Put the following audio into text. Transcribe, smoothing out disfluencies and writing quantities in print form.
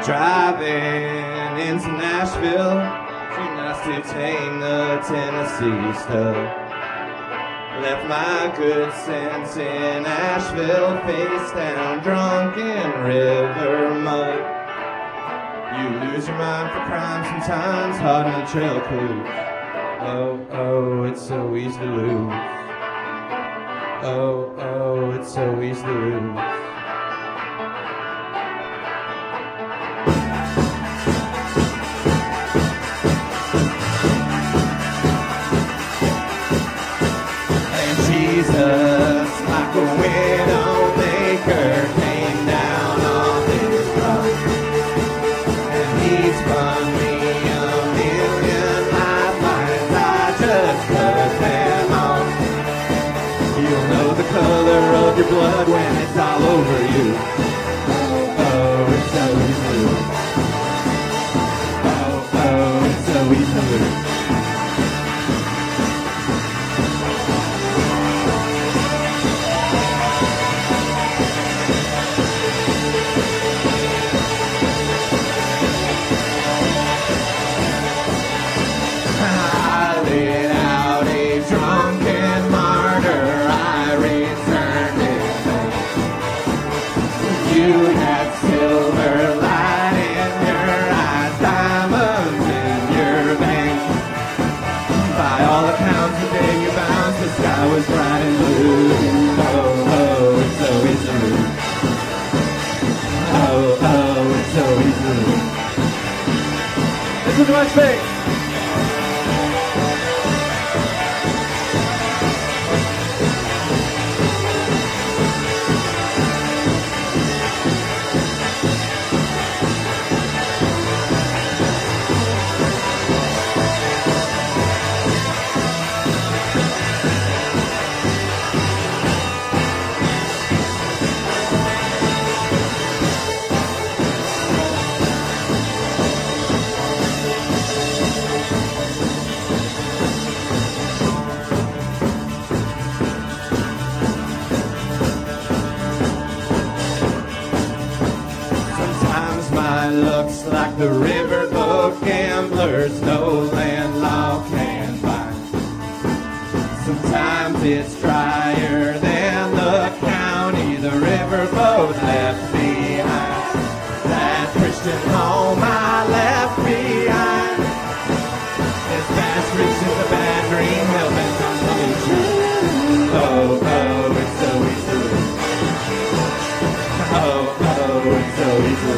Driving into Nashville, too nice to tame the Tennessee stuff. Left my good sense in Asheville, face down, drunk in river mud. You lose your mind for crime sometimes, hard on the trail clues. Oh, oh, it's so easy to lose. Oh, oh, it's so easy to lose. Jesus, like a widow maker, came down on his cross, and he spun me a million lifelines. I just cut them off. You'll know the color of your blood when it's all over you. Oh, oh, it's so easy to lose. Oh, oh, it's so easy to lose. Was bright and blue. Oh, oh, it's so easy to lose. Oh, oh, it's so easy to lose. Listen to my space. Looks like the riverboat gamblers no landlaw can find. Sometimes it's drier than the county the riverboat left behind. That Christian home I left behind is fast reaching the bad dream, hell-bent on coming true. Oh, oh, it's so easy to lose. Oh, oh, it's so easy to lose.